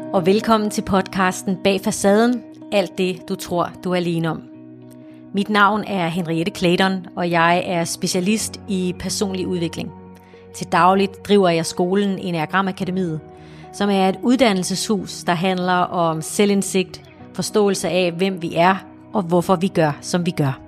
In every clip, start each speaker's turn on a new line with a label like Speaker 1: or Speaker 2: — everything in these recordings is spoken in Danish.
Speaker 1: Og velkommen til podcasten Bag Facaden, alt det du tror du er alene om. Mit navn er Henriette Clayton, og jeg er specialist i personlig udvikling. Til dagligt driver jeg skolen Enneagram Akademiet, som er et uddannelseshus, der handler om selvindsigt, forståelse af hvem vi er og hvorfor vi gør som vi gør.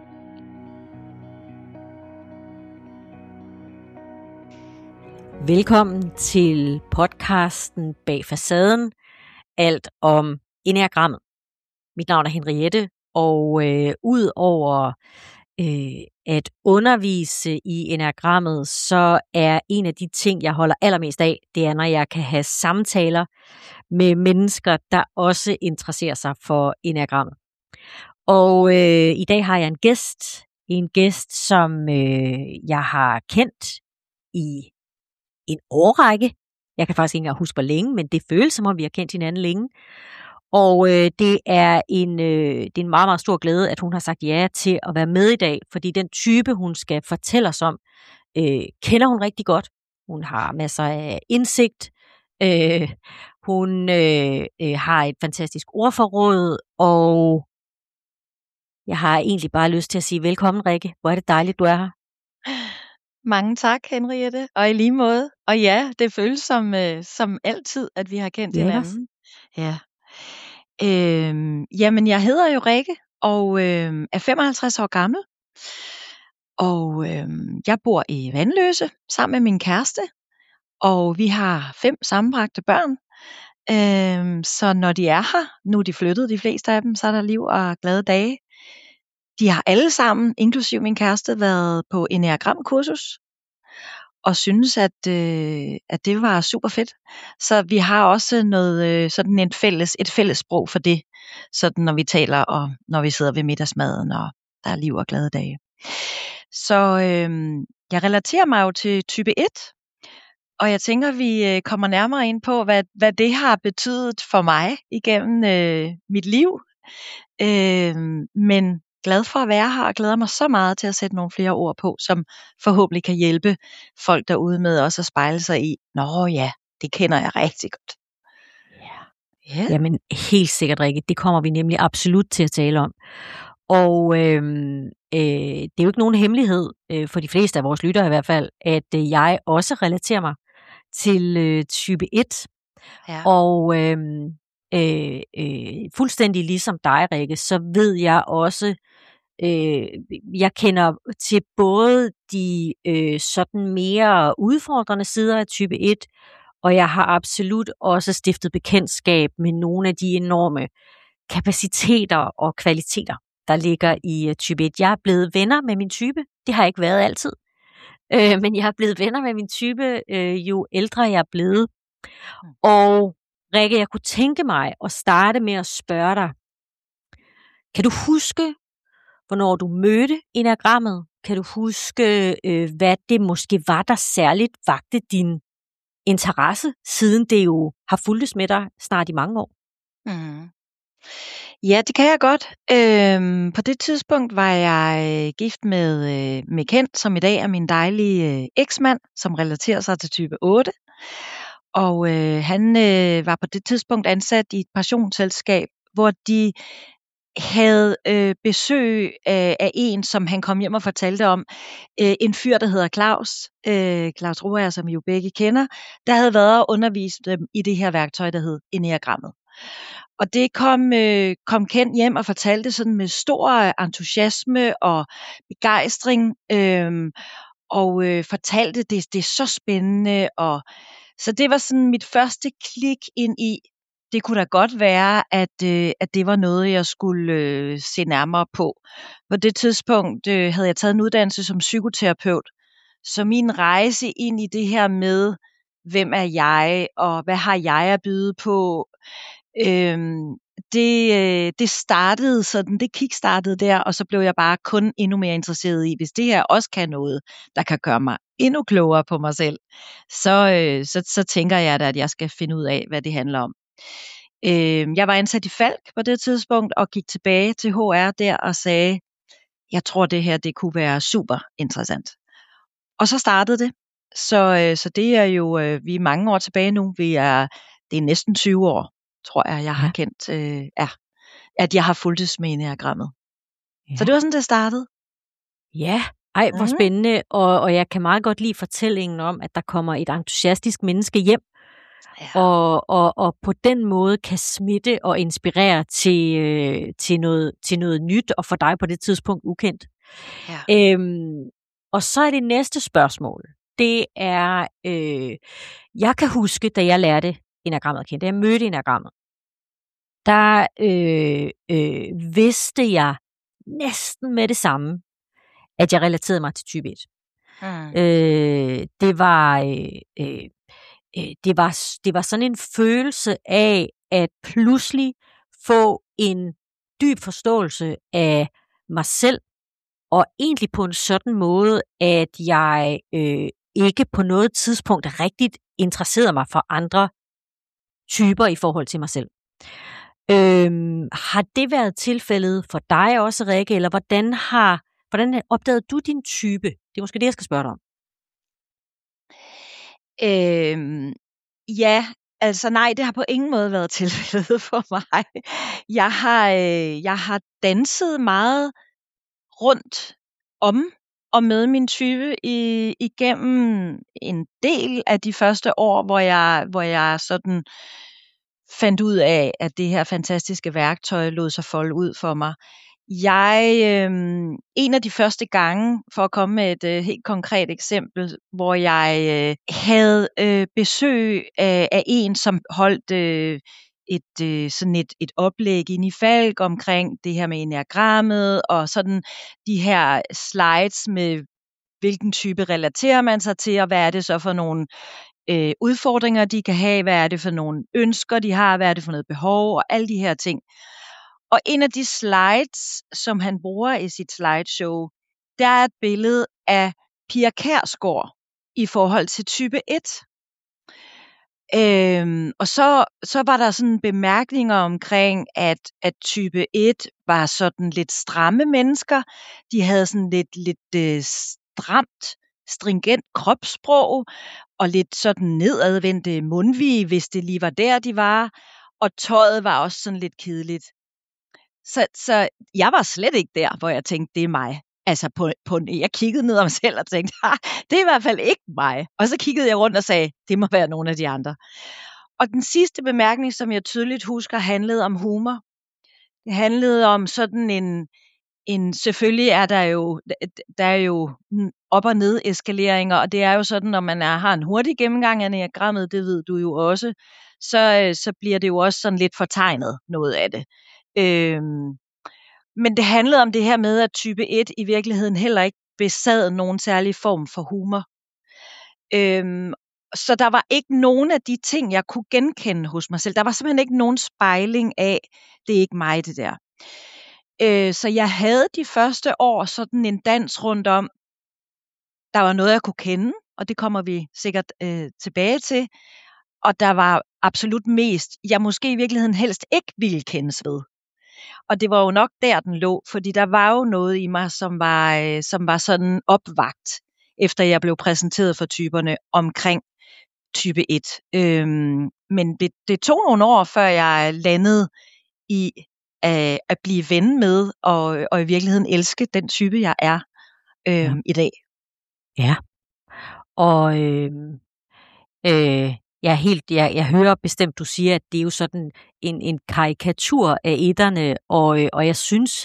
Speaker 1: Velkommen til podcasten Bag Facaden, alt om Enneagrammet. Mit navn er Henriette, og ud over at undervise i Enneagrammet, så er en af de ting, jeg holder allermest af, det er, når jeg kan have samtaler med mennesker, der også interesserer sig for Enneagrammet. Og i dag har jeg en gæst, som jeg har kendt i en årrække. Jeg kan faktisk ikke engang huske hvor længe, men det føles som om vi har kendt hinanden længe. Og det er en meget, meget stor glæde, at hun har sagt ja til at være med i dag, fordi den type, hun skal fortælle os om, kender hun rigtig godt. Hun har masser af indsigt. Hun har et fantastisk ordforråd, og jeg har egentlig bare lyst til at sige velkommen, Rikke. Hvor er det dejligt, du er her.
Speaker 2: Mange tak, Henriette, og i lige måde. Og ja, det føles som altid, at vi har kendt hinanden. Ja. Jamen, jeg hedder jo Rikke, og er 55 år gammel. Og jeg bor i Vanløse sammen med min kæreste, og vi har 5 sammenbragte børn. Så når de er her, nu er de flyttet, de fleste af dem, så er der liv og glade dage. De har alle sammen, inklusive min kæreste, været på Enneagram-kursus, og synes, at det var super fedt. Så vi har også noget sådan et fælles sprog for det, sådan når vi taler, og når vi sidder ved middagsmaden, og der er liv og glade dage. Så jeg relaterer mig jo til type 1, og jeg tænker, vi kommer nærmere ind på, hvad det har betydet for mig igennem mit liv. Men glad for at være her, og glæder mig så meget til at sætte nogle flere ord på, som forhåbentlig kan hjælpe folk derude med også at spejle sig i. Nå ja, det kender jeg rigtig godt.
Speaker 1: Yeah. Jamen helt sikkert, Rikke. Det kommer vi nemlig absolut til at tale om. Og det er jo ikke nogen hemmelighed, for de fleste af vores lyttere i hvert fald, at jeg også relaterer mig til type 1. Ja. Og fuldstændig ligesom dig, Rikke, så ved jeg også, jeg kender til både de sådan mere udfordrende sider af type 1, og jeg har absolut også stiftet bekendtskab med nogle af de enorme kapaciteter og kvaliteter, der ligger i type 1. Jeg er blevet venner med min type. Det har jeg ikke været altid. Men jeg er blevet venner med min type, jo ældre jeg er blevet. Og Rikke, jeg kunne tænke mig at starte med at spørge dig. Kan du huske, hvornår du mødte Enneagrammet? Kan du huske, hvad det måske var, der særligt vakte din interesse, siden det jo har fulgtes med dig snart i mange år?
Speaker 2: Mm. Ja, det kan jeg godt. På det tidspunkt var jeg gift med Kent, som i dag er min dejlige eksmand, som relaterer sig til type 8. Og han var på det tidspunkt ansat i et pensionsselskab, hvor de havde besøg af en, som han kom hjem og fortalte om, en fyr, der hedder Claus Roager, som I jo begge kender, der havde været og undervist dem i det her værktøj, der hed Enneagrammet. Og det kom Kent hjem og fortalte sådan med stor entusiasme og begejstring, og fortalte, det er så spændende. Og så det var sådan mit første klik ind i, det kunne da godt være, at det var noget, jeg skulle se nærmere på. På det tidspunkt havde jeg taget en uddannelse som psykoterapeut, så min rejse ind i det her med, hvem er jeg, og hvad har jeg at byde på, det startede sådan, det kickstartede der, og så blev jeg bare kun endnu mere interesseret i, hvis det her også kan noget, der kan gøre mig endnu klogere på mig selv, så tænker jeg da, at jeg skal finde ud af, hvad det handler om. Jeg var ansat i Falck på det tidspunkt, og gik tilbage til HR der og sagde, jeg tror det her, det kunne være super interessant. Og så startede det. Så det er jo, vi er mange år tilbage nu, det er næsten 20 år, tror jeg har kendt, at jeg har fulgtes med enneagrammet.
Speaker 1: Ja.
Speaker 2: Så det var sådan, det startede.
Speaker 1: Ja, hvor spændende, og jeg kan meget godt lide fortællingen om, at der kommer et entusiastisk menneske hjem, og på den måde kan smitte og inspirere til noget nyt, og for dig på det tidspunkt ukendt. Ja. Og så er det næste spørgsmål. Det er, jeg kan huske, da jeg lærte enneagrammet at kende, da jeg mødte enneagrammet, der vidste jeg næsten med det samme, at jeg relaterede mig til type 1. Det var sådan en følelse af at pludselig få en dyb forståelse af mig selv, og egentlig på en sådan måde, at jeg ikke på noget tidspunkt rigtigt interesserede mig for andre typer i forhold til mig selv. Har det været tilfældet for dig også, Rikke, eller hvordan opdagede du din type? Det er måske det, jeg skal spørge dig om.
Speaker 2: Ja, altså nej, det har på ingen måde været tilfældet for mig. Jeg har danset meget rundt om og med min type igennem en del af de første år, hvor jeg sådan fandt ud af, at det her fantastiske værktøj lod sig folde ud for mig. En af de første gange, for at komme med et helt konkret eksempel, hvor jeg havde besøg af en, som holdt et oplæg inde i Falk omkring det her med enneagrammet, og sådan de her slides med, hvilken type relaterer man sig til, og hvad er det så for nogle udfordringer, de kan have, hvad er det for nogle ønsker, de har, hvad er det for noget behov, og alle de her ting. Og en af de slides, som han bruger i sit slideshow, der er et billede af Pia Kjærsgaard i forhold til type 1. Og så var der sådan bemærkninger omkring, at type 1 var sådan lidt stramme mennesker. De havde sådan lidt stramt, stringent kropssprog, og lidt sådan nedadvendte mundvige, hvis det lige var der, de var. Og tøjet var også sådan lidt kedeligt. Så jeg var slet ikke der, hvor jeg tænkte, det er mig. Altså jeg kiggede ned om mig selv og tænkte, det er i hvert fald ikke mig. Og så kiggede jeg rundt og sagde, det må være nogle af de andre. Og den sidste bemærkning, som jeg tydeligt husker, handlede om humor. Det handlede om sådan en selvfølgelig er der er jo op- og ned eskaleringer, og det er jo sådan, når man har en hurtig gennemgang af enneagrammet, det ved du jo også, så bliver det jo også sådan lidt fortegnet noget af det. Men det handlede om det her med, at type 1 i virkeligheden heller ikke besad nogen særlig form for humor. Så der var ikke nogen af de ting, jeg kunne genkende hos mig selv. Der var simpelthen ikke nogen spejling af, det er ikke mig det der. Så jeg havde de første år sådan en dans rundt om, der var noget, jeg kunne kende, og det kommer vi sikkert tilbage til. Og der var absolut mest, jeg måske i virkeligheden helst ikke ville kendes ved. Og det var jo nok der, den lå, fordi der var jo noget i mig, som var sådan opvagt, efter jeg blev præsenteret for typerne omkring type 1. Men det tog nogle år, før jeg landede i at blive ven med, og i virkeligheden elske den type, jeg er i dag.
Speaker 1: Ja, og jeg hører bestemt, du siger, at det er jo sådan en karikatur af etterne, og jeg synes,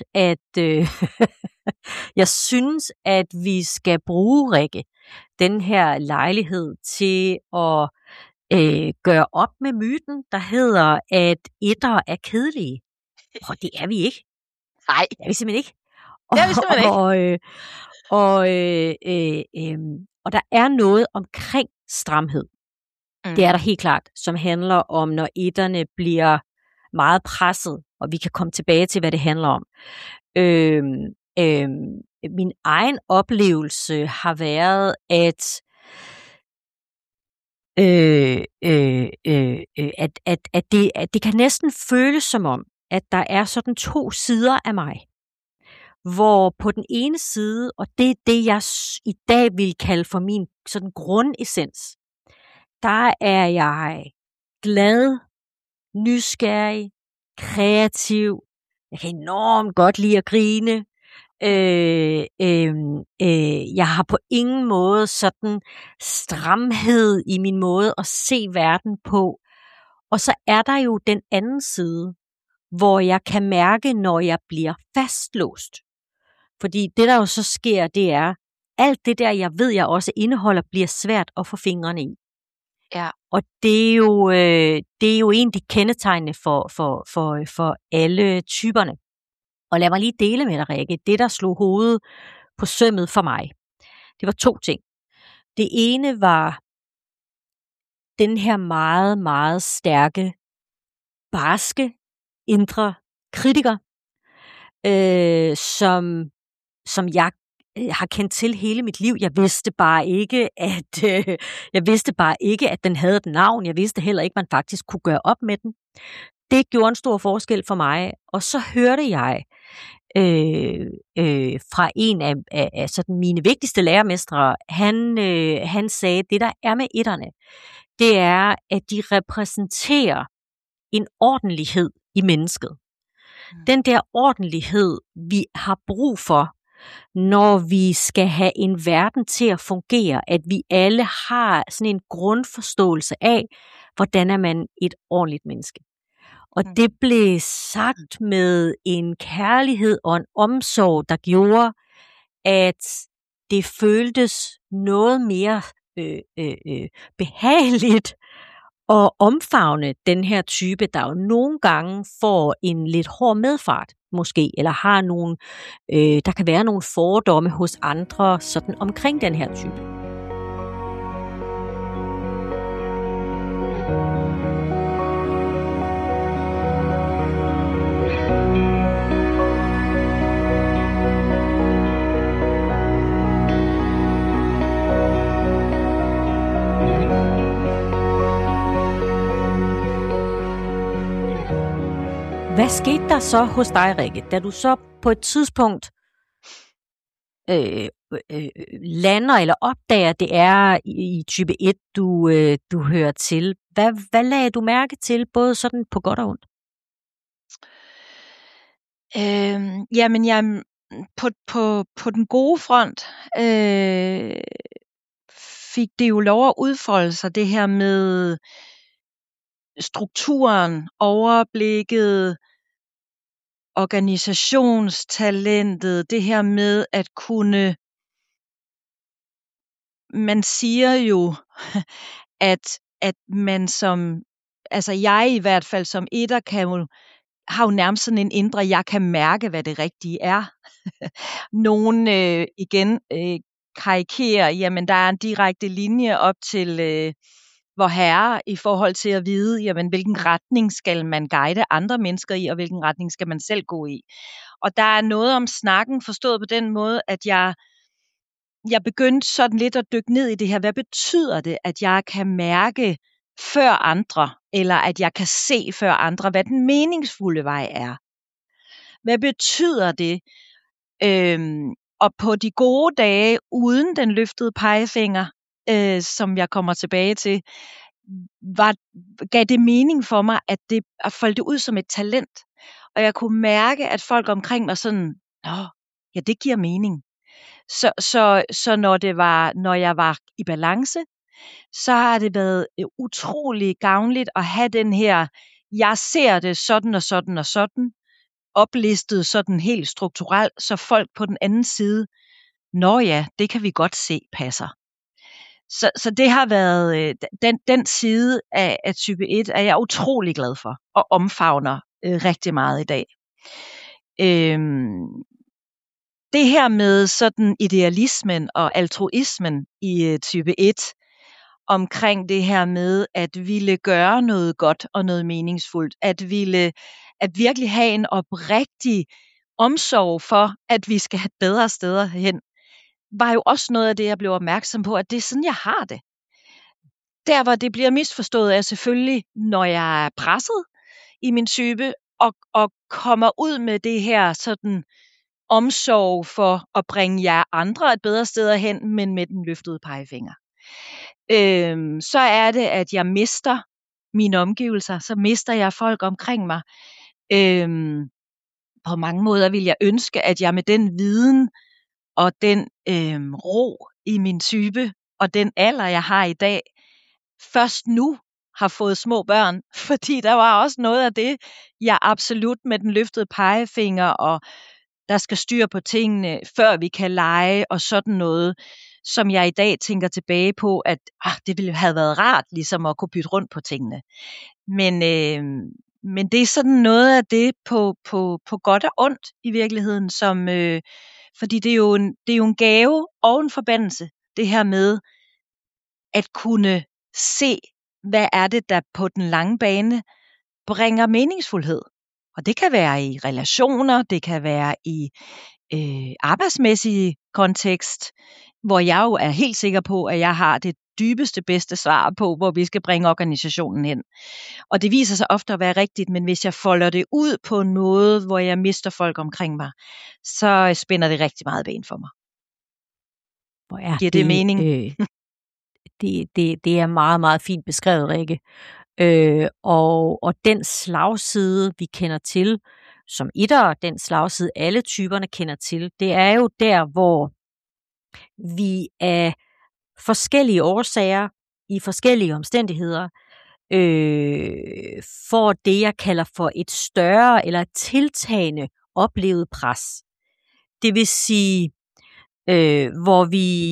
Speaker 1: at vi skal bruge, Rikke, den her lejlighed til at gøre op med myten, der hedder, at etter er kedelige. Og det er vi ikke.
Speaker 2: Nej.
Speaker 1: Det er vi simpelthen ikke. Og der er noget omkring stramhed. Det er der helt klart, som handler om, når etterne bliver meget presset, og vi kan komme tilbage til, hvad det handler om. Min egen oplevelse har været, at det kan næsten føles som om, at der er sådan to sider af mig. Hvor på den ene side, og det er det, jeg i dag vil kalde for min sådan grundessens, der er jeg glad, nysgerrig, kreativ. Jeg kan enormt godt lide at grine. Jeg har på ingen måde sådan stramhed i min måde at se verden på. Og så er der jo den anden side, hvor jeg kan mærke, når jeg bliver fastlåst. Fordi det, der jo så sker, det er, alt det der, jeg ved, jeg også indeholder, bliver svært at få fingrene i.
Speaker 2: Ja.
Speaker 1: Og det er jo egentlig kendetegnende for alle typerne. Og lad mig lige dele med dig, Rikke, det, der slog hovedet på sømmet for mig. Det var 2 ting. Det ene var den her meget, meget stærke, barske, indre kritiker, som jeg har kendt til hele mit liv. Jeg vidste bare ikke, at den havde et navn. Jeg vidste heller ikke, at man faktisk kunne gøre op med den. Det gjorde en stor forskel for mig. Og så hørte jeg fra en af sådan mine vigtigste lærermestre, han sagde, det der er med etterne, det er, at de repræsenterer en ordentlighed i mennesket. Den der ordentlighed, vi har brug for, når vi skal have en verden til at fungere, at vi alle har sådan en grundforståelse af, hvordan er man et ordentligt menneske. Og det blev sagt med en kærlighed og en omsorg, der gjorde, at det føltes noget mere behageligt at omfavne den her type, der jo nogle gange får en lidt hård medfart, måske, eller har nogle, der kan være nogle fordomme hos andre sådan omkring den her type. Hvad skete der så hos dig, Rikke, da du så på et tidspunkt lander eller opdager, det er i type 1, du hører til? Hvad lagde du mærke til, både sådan på godt og ondt?
Speaker 2: Jamen, jeg på den gode front fik det jo lov at udfolde sig, det her med strukturen, overblikket, organisationstalentet, det her med at kunne, man siger jo, at man som, altså jeg i hvert fald som etter har jo nærmest sådan en indre, jeg kan mærke, hvad det rigtige er. Nogen igen karikerer, jamen der er en direkte linje op til vor herre i forhold til at vide, jamen hvilken retning skal man guide andre mennesker i, og hvilken retning skal man selv gå i. Og der er noget om snakken forstået på den måde, at jeg begyndte sådan lidt at dykke ned i det her. Hvad betyder det, at jeg kan mærke før andre, eller at jeg kan se før andre, hvad den meningsfulde vej er? Hvad betyder det? Og på de gode dage, uden den løftede pegefinger, som jeg kommer tilbage til, gav det mening for mig, at folde det ud som et talent. Og jeg kunne mærke, at folk omkring mig sådan, ja, det giver mening. Så når jeg var i balance, så har det været utrolig gavnligt at have den her, jeg ser det sådan og sådan og sådan, oplistet sådan helt strukturelt, så folk på den anden side, nå ja, det kan vi godt se passer. Så det har været, den side af type 1 er jeg utrolig glad for, og omfavner rigtig meget i dag. Det her med sådan idealismen og altruismen i type 1, omkring det her med at ville gøre noget godt og noget meningsfuldt, at virkelig have en oprigtig omsorg for, at vi skal have bedre steder hen, var jo også noget af det, jeg blev opmærksom på, at det er sådan, jeg har det. Der, hvor det bliver misforstået, er selvfølgelig, når jeg er presset i min type, og kommer ud med det her sådan omsorg for at bringe jer andre et bedre sted hen, men med den løftede pegefinger. Så er det, at jeg mister mine omgivelser, så mister jeg folk omkring mig. På mange måder vil jeg ønske, at jeg med den viden og den ro i min type og den alder, jeg har i dag, først nu har fået små børn, fordi der var også noget af det, jeg absolut med den løftede pegefinger, og der skal styr på tingene, før vi kan lege, og sådan noget, som jeg i dag tænker tilbage på, at det ville have været rart, ligesom at kunne bytte rundt på tingene. Men det er sådan noget af det på godt og ondt i virkeligheden, som, fordi det er jo en gave og en forbandelse, det her med at kunne se, hvad er det, der på den lange bane bringer meningsfuldhed. Og det kan være i relationer, det kan være i arbejdsmæssige kontekst, hvor jeg jo er helt sikker på, at jeg har det dybeste, bedste svar på, hvor vi skal bringe organisationen hen. Og det viser sig ofte at være rigtigt, men hvis jeg folder det ud på en måde, hvor jeg mister folk omkring mig, så spænder det rigtig meget ben for mig. Giver det mening?
Speaker 1: Det er meget, meget fint beskrevet, Rikke. Og den slagside, vi kender til, som etter, den slagside, alle typerne kender til, det er jo der, hvor vi af forskellige årsager, i forskellige omstændigheder, får det, jeg kalder for et større eller tiltagende oplevet pres. Det vil sige, hvor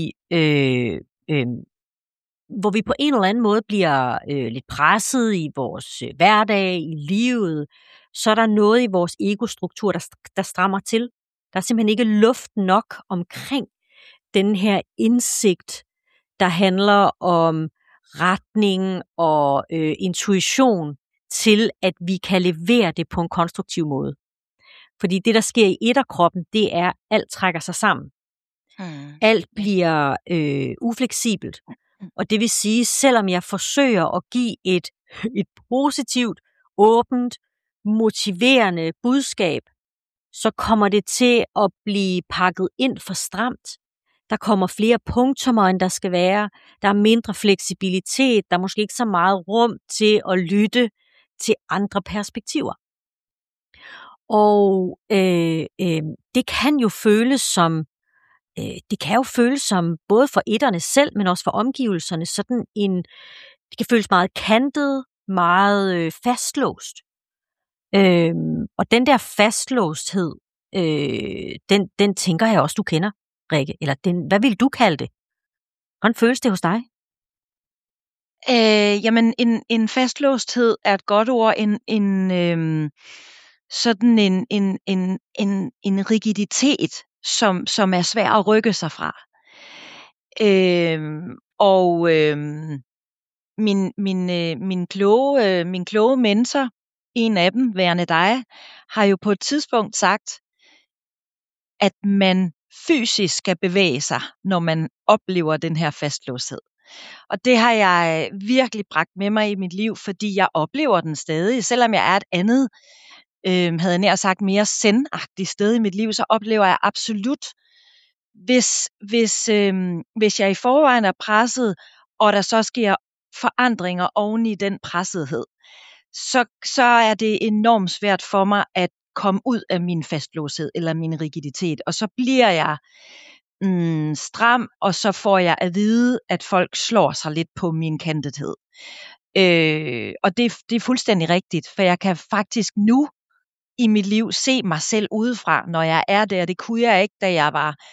Speaker 1: vi på en eller anden måde bliver lidt presset i vores hverdag, i livet, så er der noget i vores egostruktur, der strammer til. Der er simpelthen ikke luft nok omkring den her indsigt, der handler om retning og intuition til, at vi kan levere det på en konstruktiv måde. Fordi det, der sker i etterkroppen, det er, at alt trækker sig sammen. Alt bliver ufleksibelt. Og det vil sige, selvom jeg forsøger at give et positivt, åbent, motiverende budskab, så kommer det til at blive pakket ind for stramt. Der kommer flere punktummer, end der skal være. Der er mindre fleksibilitet. Der er måske ikke så meget rum til at lytte til andre perspektiver. Og det kan jo føles som både for etterne selv, men også for omgivelserne, det kan føles meget kantet, meget fastlåst. Og den der fastlåsthed, den tænker jeg også, du kender, Rikke. Eller hvad vil du kalde det? Hvordan føles det hos dig?
Speaker 2: Jamen, en fastlåsthed er et godt ord. Sådan en rigiditet, som er svær at rykke sig fra. Min kloge mentor, en af dem, værende dig, har jo på et tidspunkt sagt, at man fysisk skal bevæge sig, når man oplever den her fastlåshed. Og det har jeg virkelig bragt med mig i mit liv, fordi jeg oplever den stadig. Selvom jeg er et andet, havde jeg nær sagt mere zen-agtigt sted i mit liv, så oplever jeg absolut, hvis jeg i forvejen er presset, og der så sker forandringer oven i den pressethed, så er det enormt svært for mig at komme ud af min fastlåshed eller min rigiditet. Og så bliver jeg stram, og så får jeg at vide, at folk slår sig lidt på min kantethed. Og det er fuldstændig rigtigt, for jeg kan faktisk nu i mit liv se mig selv udefra, når jeg er der. Det kunne jeg ikke, da jeg var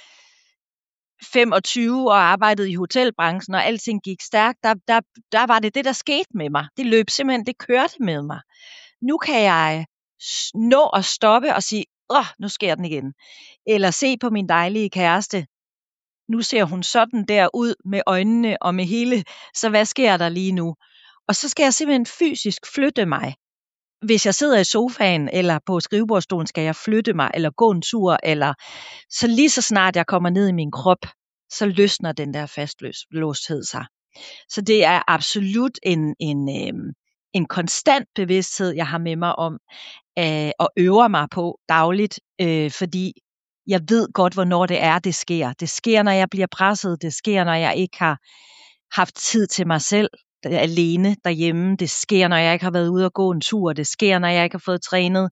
Speaker 2: 25 og arbejdede i hotelbranchen, og alting gik stærkt. Der var det, der skete med mig. Det løb simpelthen, det kørte med mig. Nu kan jeg nå at stoppe og sige, nu sker den igen. Eller se på min dejlige kæreste. Nu ser hun sådan der ud med øjnene og med hele, så hvad sker der lige nu? Og så skal jeg simpelthen fysisk flytte mig. Hvis jeg sidder i sofaen eller på skrivebordsstolen, skal jeg flytte mig eller gå en tur. Eller så lige så snart jeg kommer ned i min krop, så løsner den der fastlåsthed sig. Så det er absolut en konstant bevidsthed, jeg har med mig om og øver mig på dagligt, fordi jeg ved godt, hvornår det sker. Det sker, når jeg bliver presset. Det sker, når jeg ikke har haft tid til mig selv. alene derhjemme. Det sker, når jeg ikke har været ude og gå en tur. Det sker, når jeg ikke har fået trænet.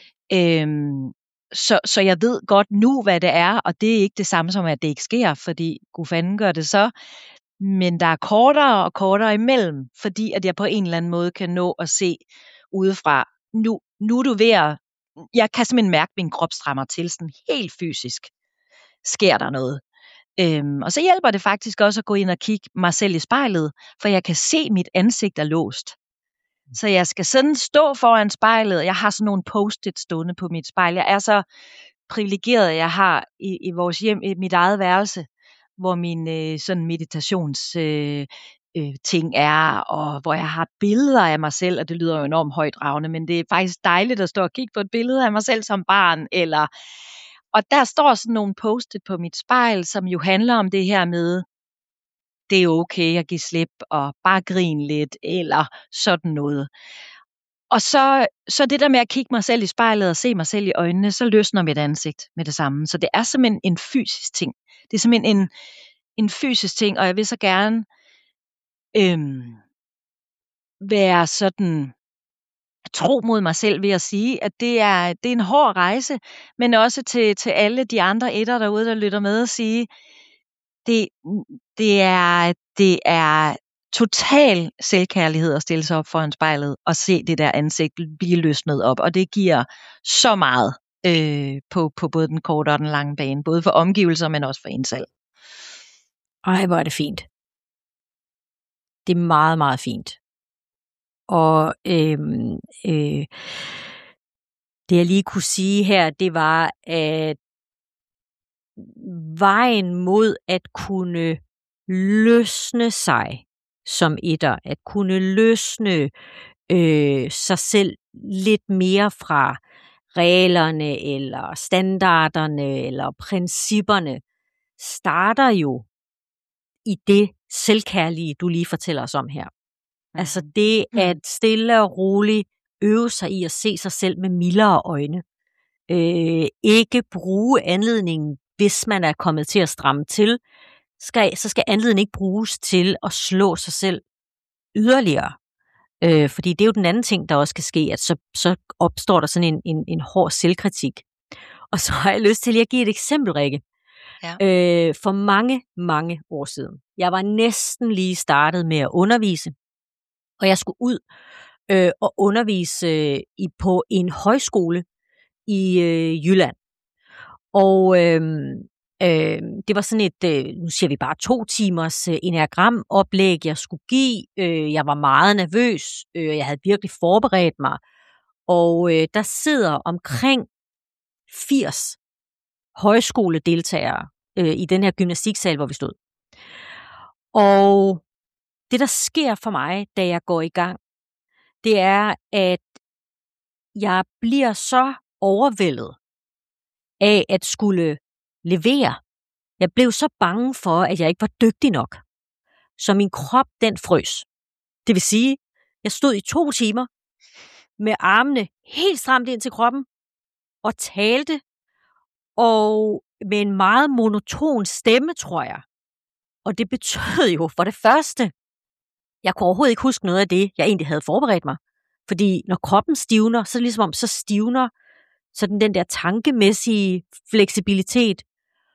Speaker 2: Så jeg ved godt nu, hvad det er, og det er ikke det samme som, at det ikke sker, fordi gud fanden gør det så. Men der er kortere og kortere imellem, fordi at jeg på en eller anden måde kan nå at se udefra. Nu er du ved at... Jeg kan simpelthen mærke, at min krop strammer til, sådan helt fysisk sker der noget. Og så hjælper det faktisk også at gå ind og kigge mig selv i spejlet, for jeg kan se, at mit ansigt er låst. Så jeg skal sådan stå foran spejlet. Jeg har sådan nogle post-it stående på mit spejl. Jeg er så privilegeret, at jeg har i vores hjem, i mit eget værelse, hvor min sådan meditations ting er, og hvor jeg har billeder af mig selv, og det lyder jo enormt højtravende, men det er faktisk dejligt at stå og kigge på et billede af mig selv som barn, og der står sådan nogle post-it på mit spejl, som jo handler om det her med, det er okay at give slip, og bare grine lidt, eller sådan noget. Og så det der med at kigge mig selv i spejlet, og se mig selv i øjnene, så løsner mit ansigt med det samme. Så det er simpelthen en fysisk ting. Det er simpelthen en fysisk ting, og jeg vil så gerne være sådan tro mod mig selv ved at sige, at det er en hård rejse, men også til alle de andre etter derude, der lytter med, og sige, det er total selvkærlighed at stille sig op foran spejlet og se det der ansigt blive løsnet op, og det giver så meget på både den korte og den lange bane, både for omgivelser, men også for en selv.
Speaker 1: Ej, hvor er det fint. Det er meget, meget fint. Og det jeg lige kunne sige her, det var, at vejen mod at kunne løsne sig som etter, at kunne løsne sig selv lidt mere fra reglerne, eller standarderne, eller principperne, starter jo i det selvkærlige, du lige fortæller os om her. Altså det at stille og roligt øve sig i at se sig selv med mildere øjne. Ikke bruge anledningen, hvis man er kommet til at stramme til, så skal anledningen ikke bruges til at slå sig selv yderligere. Fordi det er jo den anden ting, der også kan ske, at så opstår der sådan en hård selvkritik. Og så har jeg lyst til at give et eksempel, Rikke.
Speaker 2: Ja.
Speaker 1: For mange, mange år siden. Jeg var næsten lige startet med at undervise, og jeg skulle ud og undervise på en højskole i Jylland. Og det var sådan et, nu siger vi bare 2 timers enagramoplæg, jeg skulle give. Jeg var meget nervøs. Jeg havde virkelig forberedt mig. Og der sidder omkring 80 højskoledeltagere i den her gymnastiksal, hvor vi stod. Og det, der sker for mig, da jeg går i gang, det er, at jeg bliver så overvældet af at skulle levere. Jeg blev så bange for, at jeg ikke var dygtig nok. Så min krop, den frøs. Det vil sige, jeg stod i 2 timer med armene helt stramt ind til kroppen og talte, og med en meget monoton stemme, tror jeg. Og det betød jo for det første, jeg kunne overhovedet ikke huske noget af det, jeg egentlig havde forberedt mig. Fordi når kroppen stivner, så ligesom om så stivner sådan den der tankemæssige fleksibilitet.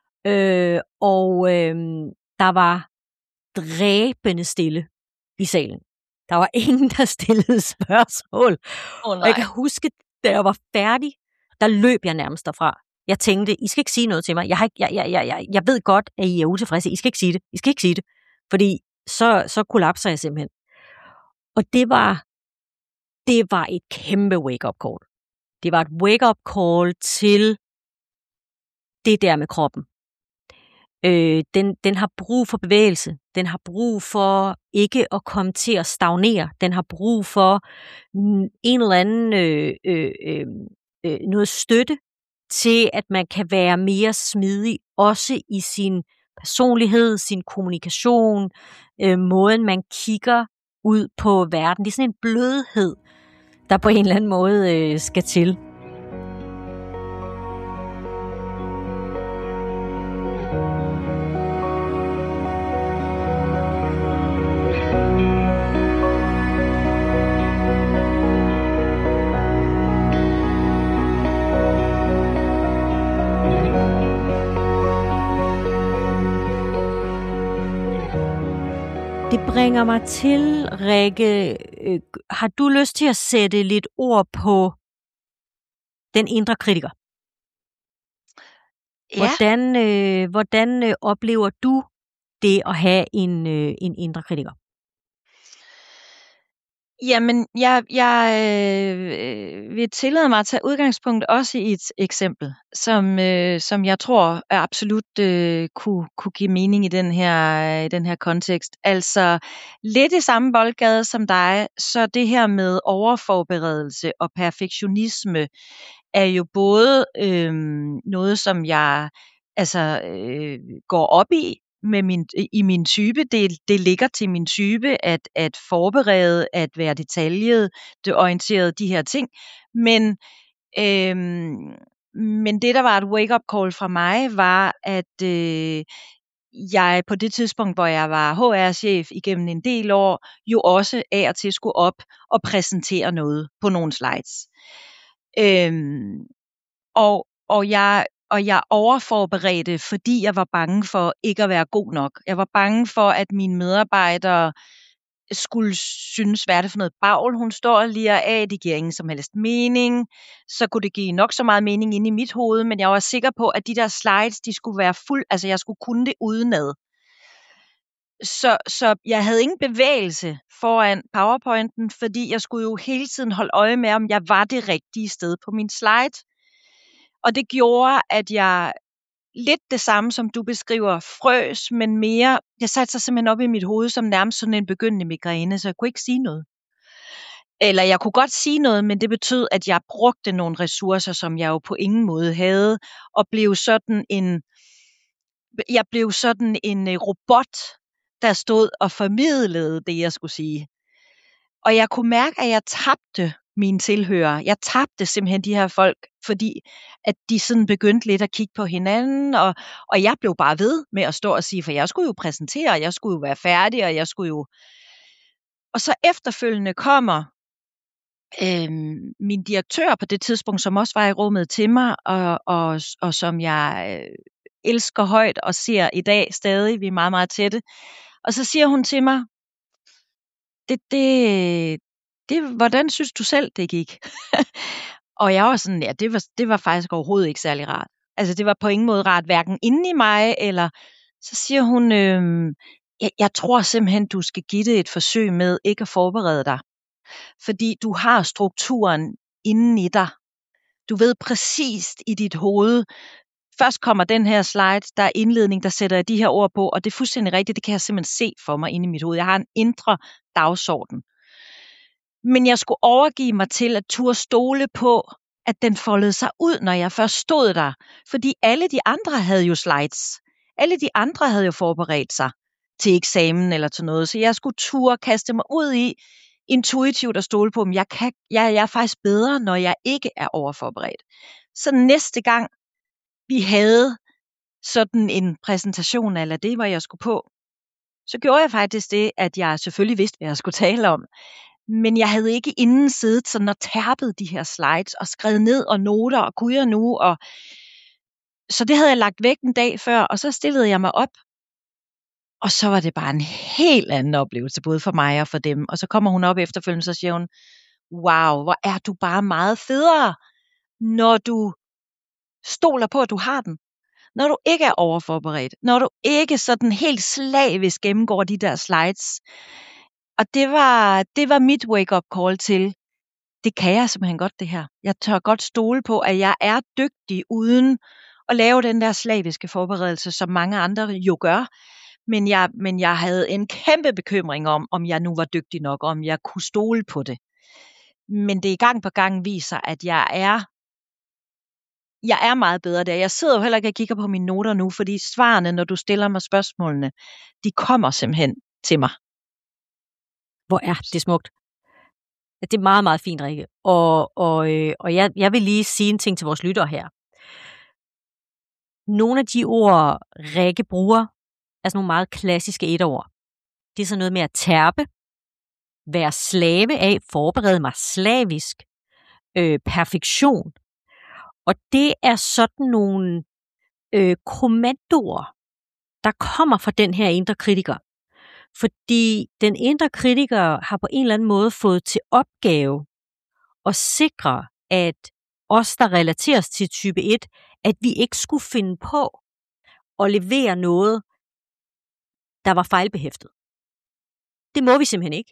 Speaker 1: Der var dræbende stille i salen. Der var ingen, der stillede spørgsmål. Og jeg kan huske, da jeg var færdig, der løb jeg nærmest derfra. Jeg tænkte, I skal ikke sige noget til mig. Jeg ved godt, at I er utilfredse. I skal ikke sige det. I skal ikke sige det. Fordi så kollapser jeg simpelthen. Og det var et kæmpe wake-up call. Det var et wake-up call til det der med kroppen. Den har brug for bevægelse. Den har brug for ikke at komme til at stagnere. Den har brug for en eller anden noget støtte til, at man kan være mere smidig, også i sin personlighed, sin kommunikation, måden man kigger ud på verden. Det er sådan en blødhed, der på en eller anden måde skal til. Det bringer mig til, Rikke, har du lyst til at sætte lidt ord på den indre kritiker?
Speaker 2: Ja.
Speaker 1: Hvordan oplever du det at have en indre kritiker?
Speaker 2: Jamen, jeg vil tillade mig at tage udgangspunkt også i et eksempel, som jeg tror absolut kunne give mening i den her kontekst. Altså lidt i samme boldgade som dig, så det her med overforberedelse og perfektionisme er jo både noget, som jeg går op i i min type. Det ligger til min type at forberede, at være detaljet, det orienterede, de her ting. Men det, der var et wake-up call fra mig, var, at jeg på det tidspunkt, hvor jeg var HR-chef igennem en del år, jo også af og til skulle op og præsentere noget på nogle slides. Og jeg overforberedte, fordi jeg var bange for ikke at være god nok. Jeg var bange for, at mine medarbejdere skulle synes, hvad er det for noget bagl, hun står og lirer af, det giver ingen som helst mening. Så kunne det give nok så meget mening inde i mit hoved, men jeg var sikker på, at de der slides, de skulle være altså jeg skulle kunne det udenad. Så jeg havde ingen bevægelse foran PowerPointen, fordi jeg skulle jo hele tiden holde øje med, om jeg var det rigtige sted på min slide. Og det gjorde, at jeg lidt det samme, som du beskriver, frøs, men mere, jeg satte sig simpelthen op i mit hoved som nærmest sådan en begyndende migræne, så jeg kunne ikke sige noget. Eller jeg kunne godt sige noget, men det betød, at jeg brugte nogle ressourcer, som jeg jo på ingen måde havde, og blev sådan en robot, der stod og formidlede det, jeg skulle sige. Og jeg kunne mærke, at jeg tabte mine tilhørere. Jeg tabte simpelthen de her folk, fordi at de sådan begyndte lidt at kigge på hinanden, og jeg blev bare ved med at stå og sige, for jeg skulle jo præsentere, jeg skulle jo være færdig, og jeg skulle jo... Og så efterfølgende kommer min direktør på det tidspunkt, som også var i rummet til mig, og som jeg elsker højt og ser i dag stadig, vi er meget, meget tætte. Og så siger hun til mig, hvordan synes du selv, det gik? Og jeg var sådan, ja, det var faktisk overhovedet ikke særlig rart. Altså, det var på ingen måde rart, hverken inde i mig, eller så siger hun, jeg tror simpelthen, du skal give det et forsøg med ikke at forberede dig. Fordi du har strukturen inden i dig. Du ved præcis i dit hoved, først kommer den her slide, der er indledning, der sætter jeg de her ord på, og det er fuldstændig rigtigt, det kan jeg simpelthen se for mig inde i mit hoved. Jeg har en indre dagsorden. Men jeg skulle overgive mig til at turde stole på, at den foldede sig ud, når jeg først stod der. Fordi alle de andre havde jo slides. Alle de andre havde jo forberedt sig til eksamen eller til noget. Så jeg skulle turde kaste mig ud i intuitivt at stole på, at jeg er faktisk bedre, når jeg ikke er overforberedt. Så næste gang vi havde sådan en præsentation eller det, hvor jeg skulle på, så gjorde jeg faktisk det, at jeg selvfølgelig vidste, hvad jeg skulle tale om. Men jeg havde ikke inden siddet sådan og tærpet de her slides og skrevet ned og noter og kunne jeg nu. Så det havde jeg lagt væk en dag før, og så stillede jeg mig op. Og så var det bare en helt anden oplevelse, både for mig og for dem. Og så kommer hun op efterfølgende, så siger hun, wow, hvor er du bare meget federe, når du stoler på, at du har den. Når du ikke er overforberedt. Når du ikke sådan helt slavisk gennemgår de der slides. Og det var mit wake-up call til, det kan jeg simpelthen godt det her. Jeg tør godt stole på, at jeg er dygtig uden at lave den der slaviske forberedelse, som mange andre jo gør. Men jeg havde en kæmpe bekymring om jeg nu var dygtig nok, om jeg kunne stole på det. Men det gang på gang viser, at jeg er meget bedre der. Jeg sidder jo heller ikke og kigger på mine noter nu, fordi svarene, når du stiller mig spørgsmålene, de kommer simpelthen til mig.
Speaker 1: Hvor er det smukt. Det er meget, meget fint, Rikke. Og jeg vil lige sige en ting til vores lyttere her. Nogle af de ord, Rikke bruger, er sådan nogle meget klassiske etord. Det er sådan noget med at tærpe, være slave af, forberede mig slavisk, perfektion. Og det er sådan nogle kommandoer, der kommer fra den her indre kritiker, Fordi den indre kritiker har på en eller anden måde fået til opgave at sikre, at os, der relateres til type 1, at vi ikke skulle finde på at levere noget, der var fejlbehæftet. Det må vi simpelthen ikke.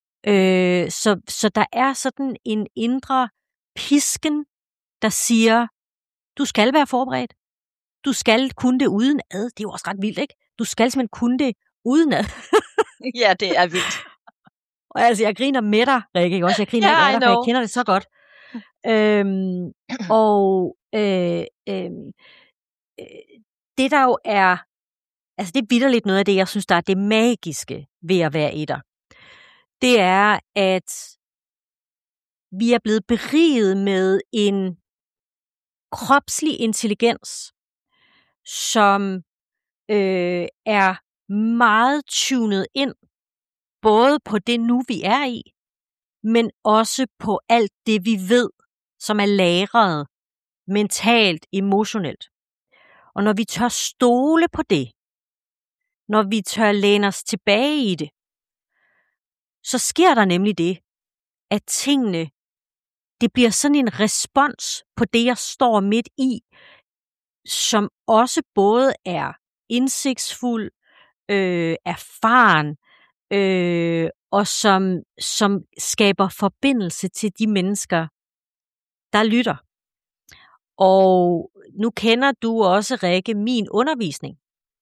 Speaker 1: Så der er sådan en indre pisken, der siger, du skal være forberedt. Du skal kunne det udenad. Det er jo også ret vildt, ikke? Du skal simpelthen kunne det udenad.
Speaker 2: Ja, det er vildt.
Speaker 1: Og altså, jeg griner med dig, Rikke, ikke også? Jeg griner ikke af dig, for jeg kender det så godt. Det der jo er, altså det er vitterligt noget af det, jeg synes, der er det magiske ved at være etter. Det er, at vi er blevet beriget med en kropslig intelligens, som er meget tunet ind, både på det nu, vi er i, men også på alt det, vi ved, som er lagret mentalt, emotionelt. Og når vi tør stole på det, når vi tør læne os tilbage i det, så sker der nemlig det, at tingene, det bliver sådan en respons på det, jeg står midt i, som også både er indsigtsfuld, erfaren, og som skaber forbindelse til de mennesker, der lytter. Og nu kender du også, Rikke, min undervisning.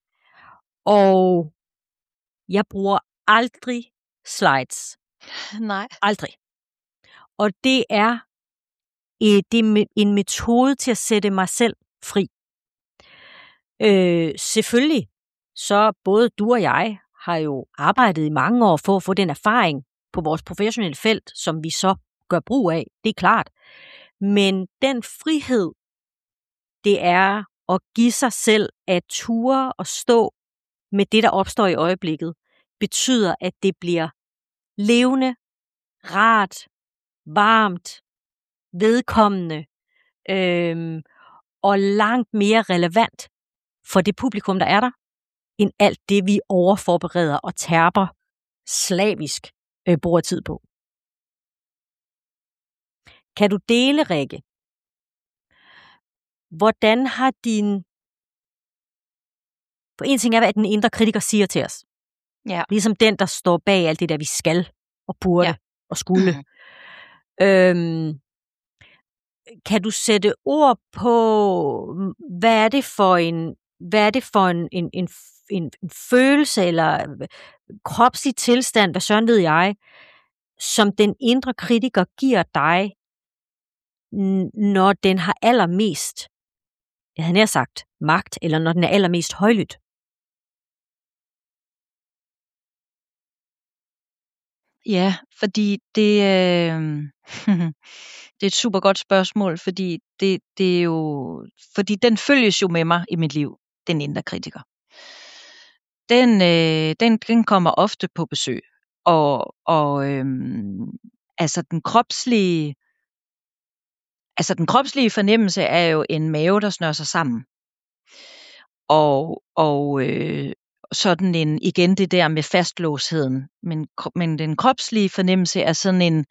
Speaker 1: Og jeg bruger aldrig slides.
Speaker 2: Nej.
Speaker 1: Aldrig. Og det er en metode til at sætte mig selv fri. Selvfølgelig, så både du og jeg har jo arbejdet i mange år for at få den erfaring på vores professionelle felt, som vi så gør brug af. Det er klart. Men den frihed, det er at give sig selv at ture og stå med det, der opstår i øjeblikket, betyder, at det bliver levende, rart, varmt, vedkommende og langt mere relevant for det publikum, der er der, end alt det, vi overforbereder og terper slavisk bruger tid på. Kan du dele, Rikke? Hvordan har din... For en ting er, hvad den indre kritiker siger til os.
Speaker 2: Ja.
Speaker 1: Ligesom den, der står bag alt det der, vi skal og burde og skulle. Kan du sætte ord på, hvad er det for en følelse eller kropslig tilstand, hvad søren ved jeg, som den indre kritiker giver dig, når den har allermest, jeg havde nær sagt, magt, eller når den er allermest højlydt?
Speaker 2: Ja, fordi det det er et super godt spørgsmål, fordi det er jo, fordi den følges jo med mig i mit liv, den indre kritiker. Den kommer ofte på besøg, og altså den kropslige fornemmelse er jo en mave, der snører sig sammen. Og sådan en, igen det der med fastlåsheden, men den kropslige fornemmelse er sådan en,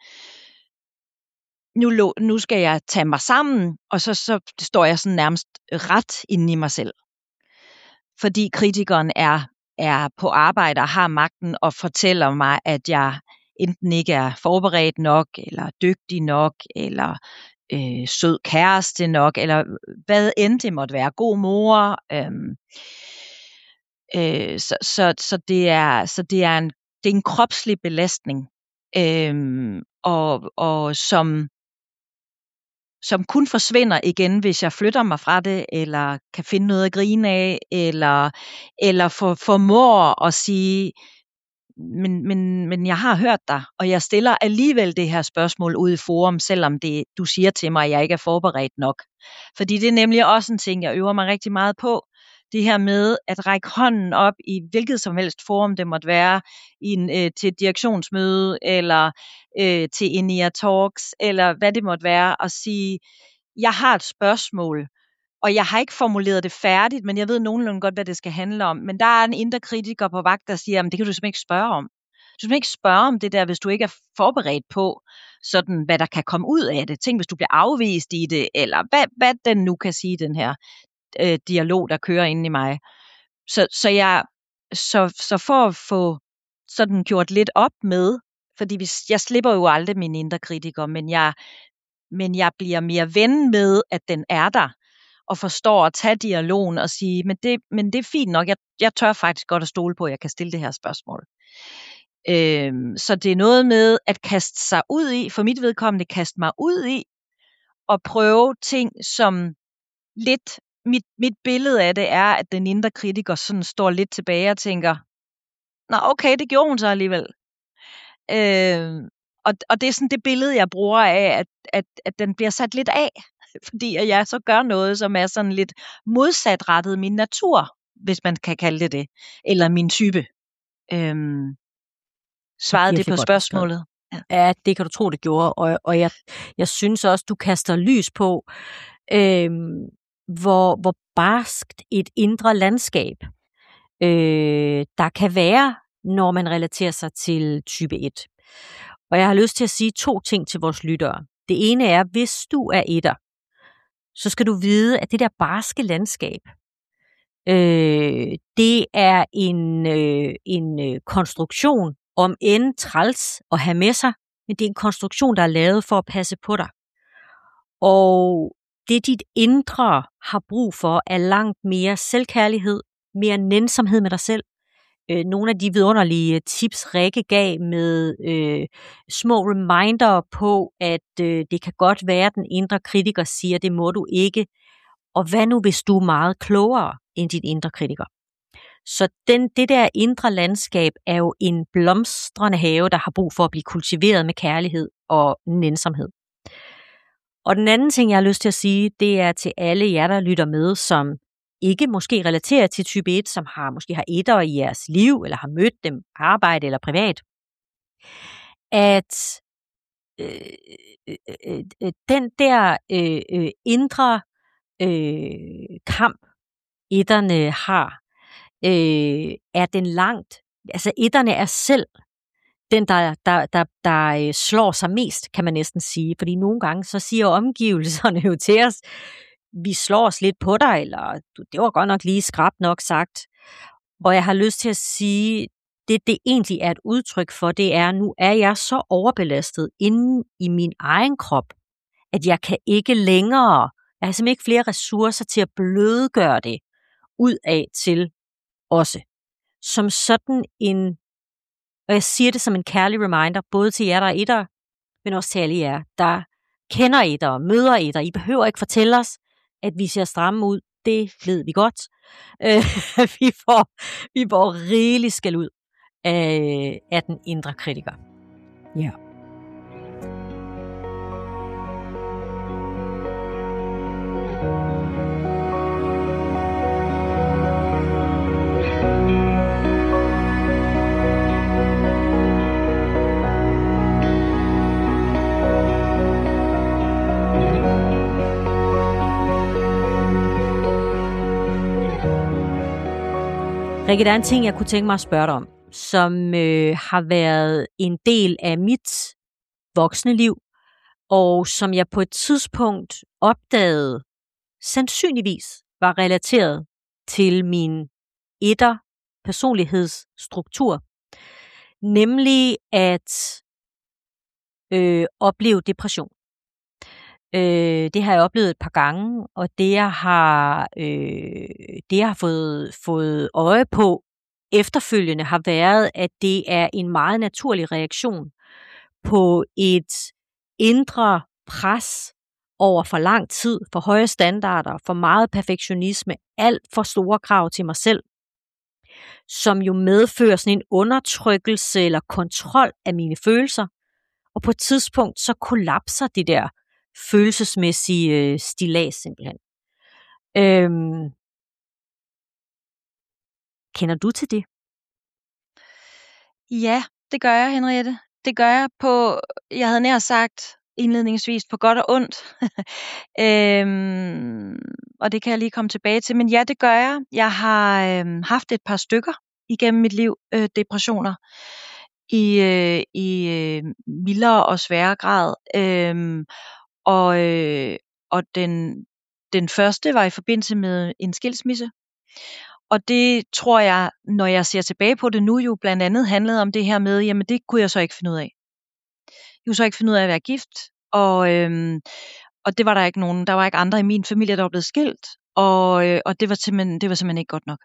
Speaker 2: nu skal jeg tage mig sammen, og så står jeg sådan nærmest ret inde i mig selv. Fordi kritikeren er på arbejde og har magten og fortæller mig, at jeg enten ikke er forberedt nok, eller dygtig nok, eller sød kæreste nok, eller hvad end det måtte være, god mor. Så det er en kropslig belastning, og som kun forsvinder igen, hvis jeg flytter mig fra det, eller kan finde noget at grine af, eller formår at sige, men jeg har hørt dig, og jeg stiller alligevel det her spørgsmål ude i forum, selvom du siger til mig, at jeg ikke er forberedt nok. Fordi det er nemlig også en ting, jeg øver mig rigtig meget på. Det her med at række hånden op i hvilket som helst forum det måtte være, til et direktionsmøde, eller til Enia Talks, eller hvad det måtte være, og sige, jeg har et spørgsmål, Og jeg har ikke formuleret det færdigt, men jeg ved nogenlunde godt, hvad det skal handle om. Men der er en indre kritiker på vagt, der siger, det kan du simpelthen ikke spørge om. Du kan ikke spørge om det der, hvis du ikke er forberedt på, sådan, hvad der kan komme ud af det. Tænk, hvis du bliver afvist i det, eller hvad den nu kan sige, den her dialog, der kører inde i mig. Så for at få sådan gjort lidt op med, fordi jeg slipper jo aldrig min indre kritiker, men jeg bliver mere ven med, at den er der, og forstår at tage dialogen og sige, men det er fint nok, jeg tør faktisk godt at stole på, at jeg kan stille det her spørgsmål. Så det er noget med at kaste sig ud i, for mit vedkommende kaste mig ud i, og prøve ting, som lidt, mit billede af det er, at den indre kritiker sådan står lidt tilbage og tænker, nå okay, det gjorde hun så alligevel. Og det er sådan det billede, jeg bruger af, at den bliver sat lidt af, fordi at jeg så gør noget, som er sådan lidt modsatrettet min natur, hvis man kan kalde det, eller min type. Svarede det på spørgsmålet?
Speaker 1: Ja, det kan du tro, det gjorde, og jeg synes også, du kaster lys på, hvor barskt et indre landskab der kan være, når man relaterer sig til type 1. Og jeg har lyst til at sige 2 ting til vores lyttere. Det ene er, hvis du er etter, så skal du vide, at det der barske landskab, det er en konstruktion, om end træls at have med sig, men det er en konstruktion, der er lavet for at passe på dig. Og det dit indre har brug for, er langt mere selvkærlighed, mere nænsomhed med dig selv. Nogle af de vidunderlige tips, Rikke gav med små reminder på, at det kan godt være, at den indre kritiker siger, det må du ikke. Og hvad nu, hvis du er meget klogere end din indre kritiker? Så det der indre landskab er jo en blomstrende have, der har brug for at blive kultiveret med kærlighed og nænsomhed. Og den anden ting, jeg har lyst til at sige, det er til alle jer, der lytter med, som ikke måske relaterer til type 1, som måske har etter i jeres liv, eller har mødt dem på arbejde eller privat, at den der indre kamp, etterne har, er den langt, altså etterne er selv den, der slår sig mest, kan man næsten sige, fordi nogle gange så siger omgivelserne jo til os, vi slår os lidt på dig, eller det var godt nok lige skrapt nok sagt. Og jeg har lyst til at sige, det egentlig er et udtryk for, det er, nu er jeg så overbelastet inde i min egen krop, at jeg kan ikke længere, jeg har simpelthen ikke flere ressourcer til at blødgøre det ud af til også. Som sådan en, og jeg siger det som en kærlig reminder, både til jer, der er etter, men også til alle jer, der kender etter og møder etter. I behøver ikke fortælle os, at vi ser stramme ud. Det ved vi godt. Vi får rigeligt skæld ud af den indre kritiker. Ja. Rikke, der er en ting, jeg kunne tænke mig at spørge dig om, som har været en del af mit voksne liv, og som jeg på et tidspunkt opdagede, sandsynligvis var relateret til min etter-personlighedsstruktur, nemlig at opleve depression. Det har jeg oplevet et par gange, og det jeg har fået øje på efterfølgende har været, at det er en meget naturlig reaktion på et indre pres over for lang tid, for høje standarder, for meget perfektionisme, alt for store krav til mig selv, som jo medfører sådan en undertrykkelse eller kontrol af mine følelser, og på et tidspunkt så kollapser det der følelsesmæssige stillads simpelthen. Kender du til det?
Speaker 2: Ja, det gør jeg, Henriette. Det gør jeg på, jeg havde nær sagt, indledningsvis på godt og ondt. Og det kan jeg lige komme tilbage til. Men ja, det gør jeg. Jeg har haft et par stykker igennem mit liv, depressioner, i mildere og sværere grad. Og den første var i forbindelse med en skilsmisse. Og det tror jeg, når jeg ser tilbage på det nu, jo blandt andet handlede om det her med, jamen det kunne jeg så ikke finde ud af. Jeg kunne så ikke finde ud af at være gift, og det var der ikke nogen. Der var ikke andre i min familie, der var blevet skilt, og det var simpelthen ikke godt nok.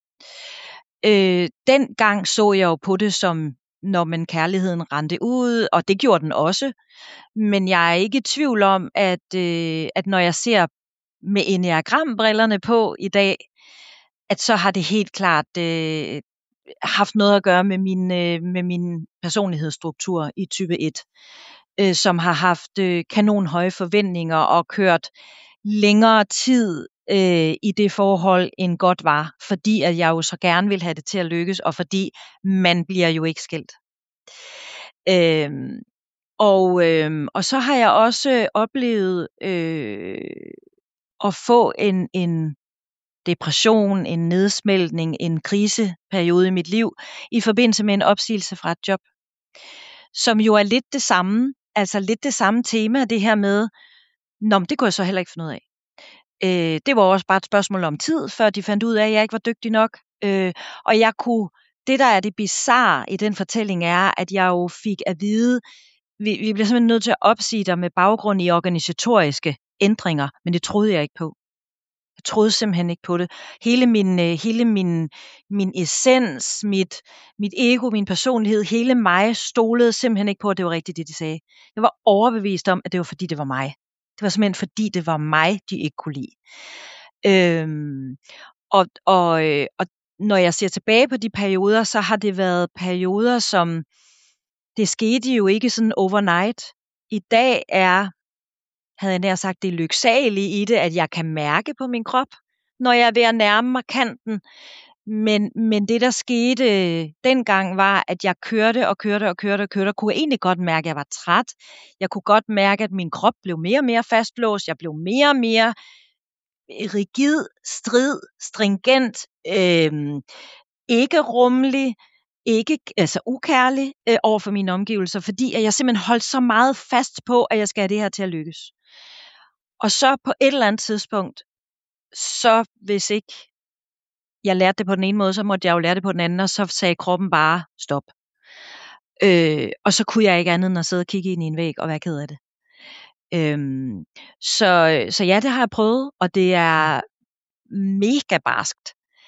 Speaker 2: Dengang så jeg jo på det som, når man kærligheden rendte ud, og det gjorde den også. Men jeg er ikke i tvivl om, at når jeg ser med enneagrambrillerne på i dag, at så har det helt klart haft noget at gøre med min personlighedsstruktur i type 1, som har haft kanonhøje forventninger og kørt længere tid i det forhold end godt var, fordi at jeg jo så gerne vil have det til at lykkes, og fordi man bliver jo ikke skilt. Og så har jeg også oplevet at få en depression, en nedsmeltning, en kriseperiode i mit liv, i forbindelse med en opsigelse fra et job, som jo er lidt det samme, altså lidt det samme tema, det her med, det kunne jeg så heller ikke finde ud af. Det var også bare et spørgsmål om tid, før de fandt ud af, at jeg ikke var dygtig nok, og det der er det bizarre i den fortælling er, at jeg jo fik at vide, vi bliver simpelthen nødt til at opsige dig med baggrund i organisatoriske ændringer, men det troede jeg ikke på. Jeg troede simpelthen ikke på det. Hele min essens, mit ego, min personlighed, hele mig stolede simpelthen ikke på, at det var rigtigt, det de sagde. Jeg var overbevist om, at det var fordi, det var mig. Det var simpelthen fordi, det var mig, de ikke kunne lide. Og når jeg ser tilbage på de perioder, så har det været perioder, som det skete jo ikke sådan overnight. I dag havde jeg nær sagt, det lyksalige i det, at jeg kan mærke på min krop, når jeg er ved at nærme mig kanten. Men det, der skete dengang, var, at jeg kørte, kunne jeg egentlig godt mærke, at jeg var træt. Jeg kunne godt mærke, at min krop blev mere og mere fastlåst. Jeg blev mere og mere rigid, stringent, ikke rummelig, altså ukærlig over for mine omgivelser, fordi at jeg simpelthen holdt så meget fast på, at jeg skal have det her til at lykkes. Og så på et eller andet tidspunkt, så hvis ikke jeg lærte det på den ene måde, så måtte jeg jo lære det på den anden, og så sagde kroppen bare stop. Og så kunne jeg ikke andet end at sidde og kigge ind i en væg og være ked af det. Så ja, det har jeg prøvet, og det er mega barskt.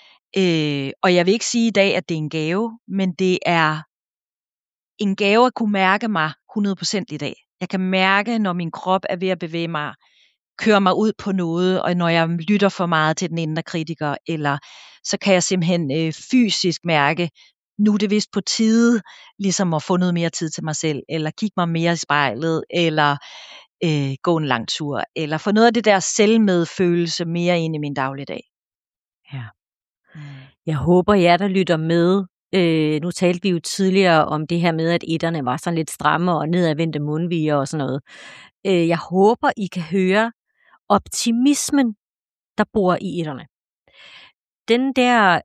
Speaker 2: Og jeg vil ikke sige i dag, at det er en gave, men det er en gave at kunne mærke mig 100% i dag. Jeg kan mærke, når min krop er ved at bevæge mig, køre mig ud på noget, og når jeg lytter for meget til den indre kritiker, eller så kan jeg simpelthen fysisk mærke, nu er det vist på tide, ligesom at få noget mere tid til mig selv, eller kigge mig mere i spejlet, eller gå en lang tur, eller få noget af det der selvmedfølelse mere ind i min dagligdag.
Speaker 1: Ja. Jeg håber, jer der lytter med, nu talte vi jo tidligere om det her med, at etterne var sådan lidt stramme og nedadvendte mundviger og sådan noget. Jeg håber, I kan høre optimismen, der bor i etterne. Den der